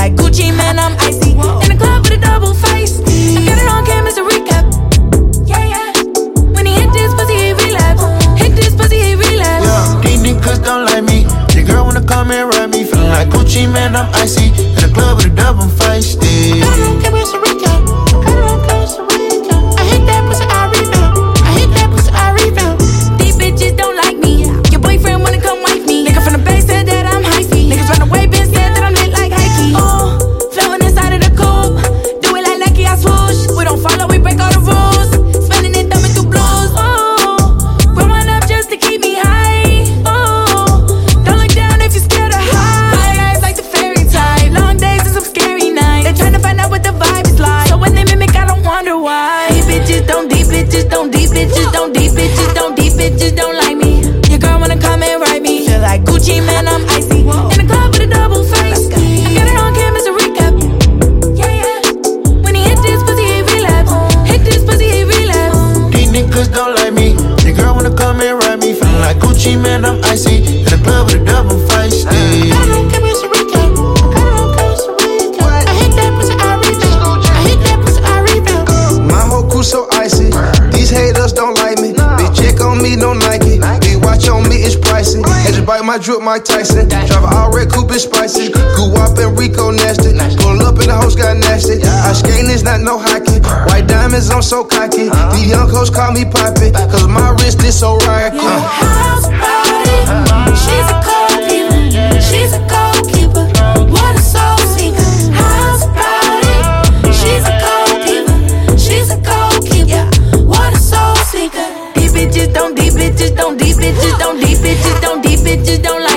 like Gucci, man, I'm icy. In the club with a double face. I got it on camera to recap. Yeah, yeah. When he hit this pussy, he relapse. Hit this pussy, he relapse. Yeah, these niggas don't like me. Your girl wanna come and ride me. Feeling like Gucci, man, I'm icy. In the club with a double face. I got it on camera to recap. I got it on camera to recap. I hit that pussy, I rebound. I hit that pussy, I rebound. These bitches don't like me. Your boyfriend wanna come wife me. Nigga from the base said that I'm hyphy. Niggas run away, bitch said that I'm lit like Heike. Oh, floating inside of the coupe. Do it like Lucky, I swoosh. We don't follow, we break all the rules. Spending it, thumbing through blues. Oh, growing up just to keep me high. Oh, don't look down if you're scared of high. My life's like the fairy type. Long days and some scary nights. They're trying to find out what the vibe is like. So when they mimic, I don't wonder why. These bitches don't, these bitches don't, these bitches don't, these bitches don't, these bitches don't like me. Your girl wanna come and ride me. Feel like Gucci, man, I'm icy. In the club with a double face. I got it on camera to recap. Yeah, yeah. When he hit this pussy, he relapse. Hit this pussy, he relapse. These niggas don't like me. Your girl wanna come and ride me. Feeling like Gucci, man, I'm icy. In the club with a double face. I got it on camera to recap. I got it on camera to recap. I hit that pussy, I rebound. I hit that pussy, I rebound. My whole crew so icy. These haters don't like me. Bitch, check on me, no Nike. Big watch on me, it's pricey. Had to bite my drip, Mike Tyson. Drive an all red coupe, it's spicy. Goo up and Rico nasty. Pull up and the host got nasty. I skating is not no hockey. White diamonds, I'm so cocky. The young hoes call me Poppy. Cause my wrist is so rocky. House party. She's a cold keeper. She's a goalkeeper. What a soul seeker. House party. She's a cold keeper. She's a goalkeeper. What a soul seeker. These bitches don't, these bitches don't, these bitches don't, these bitches don't, these bitches don't like